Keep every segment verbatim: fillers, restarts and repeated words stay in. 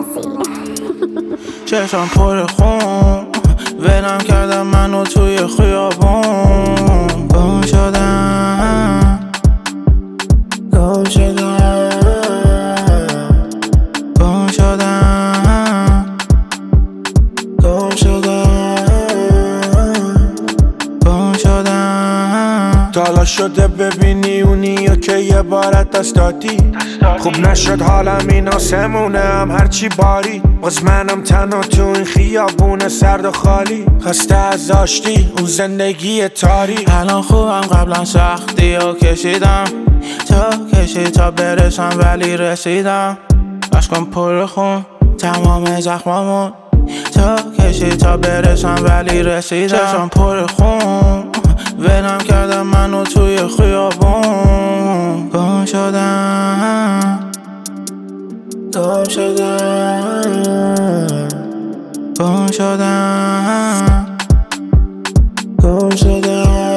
چشم پر خون ولم کردم منو توی خیابون. گم شدم گم شدم گم شدم گم شدم گم شدم. تالا شده ببینی اونی یا که یه بارت دست دادی. خوب نشد حالم این آسمونه هم هرچی باری. باز منم تنها تو این خیابون سرد و خالی. خسته از آشتی اون زندگی تاری. الان خوبم قبلا سختی و کشیدم تا کشی تا برسم ولی رسیدم. عشقم پر خون تمام زخمامون تا کشی تا برسم ولی رسیدم. چشم پر خون ولم کردم منو توی خیابون. گم شدم گم شدم گم شدم گم شدم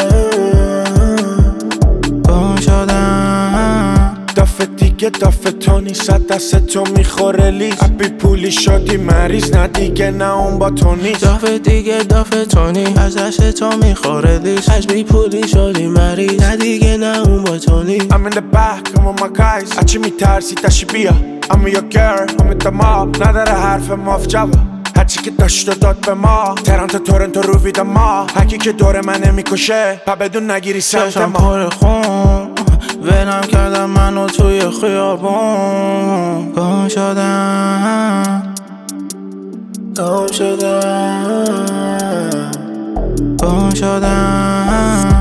گم شدم. دفعه دیگه دفعه تو نیست دست تو میخوره لیز. ابی پولی شدی مریض نه دیگه نه اون با تو نیست. دفعه دیگه دفعه تو نیست از دست تو میخوره لیز. از بی پولی شدی مریض نه دیگه نه اون با تو نیست. I'm in the back I'm on my guys. اچی میترسی تشی بیا I'm your girl I'm in the mob. نداره حرف ماف جواب هرچی که داشت و داد به ما. ترانتو تورنتو رو وید ما. هرکی که دور منه میکشه پا بدون نگیری سمت چشم ما. پر خون ولم کردم منو توی خیابون. گم شدم گم شدم گم شدم